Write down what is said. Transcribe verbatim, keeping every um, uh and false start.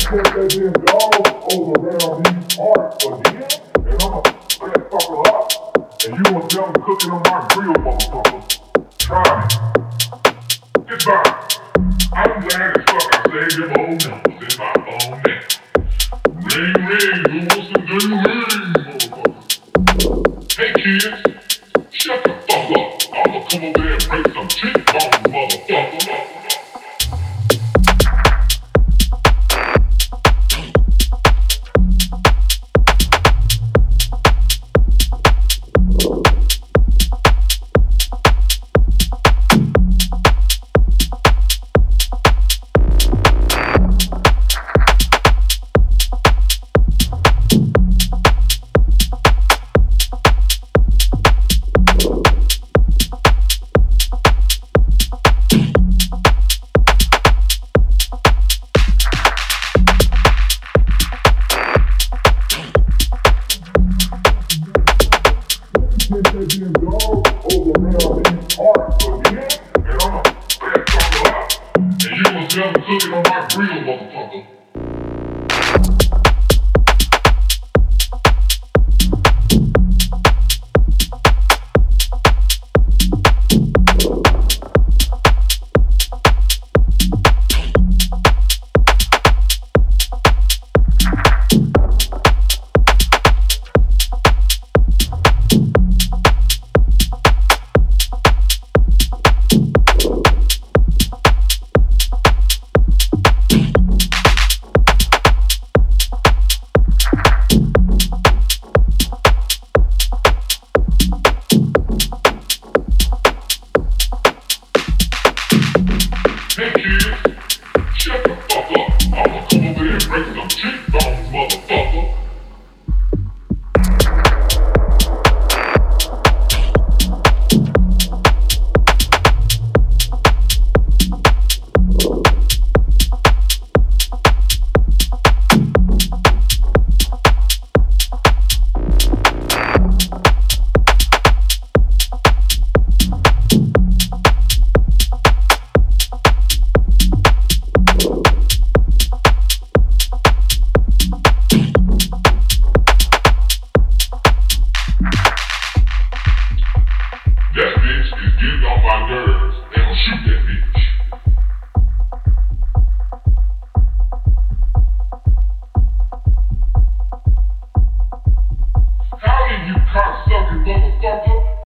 put that damn dog over around these parts again, and I'ma that fucker up. And you gonna tell me cooking on my grill, motherfucker. Try me. Goodbye. I'm glad as fuck I saved them old numbers in my phone now. Ring, ring, who wants to do ring, motherfucker? Hey kids, shut the fuck up. I'ma come over there and break some cheekbones, motherfucker. Put that damn dog over around these parts again, and I'ma that fucker up. And you gonna tell me cooking on my grill, motherfucker. Hey kids, shut the fuck up. I'ma come over there and break some cheekbones, motherfucker. That bitch is getting on my nerves, and I'll shoot that bitch.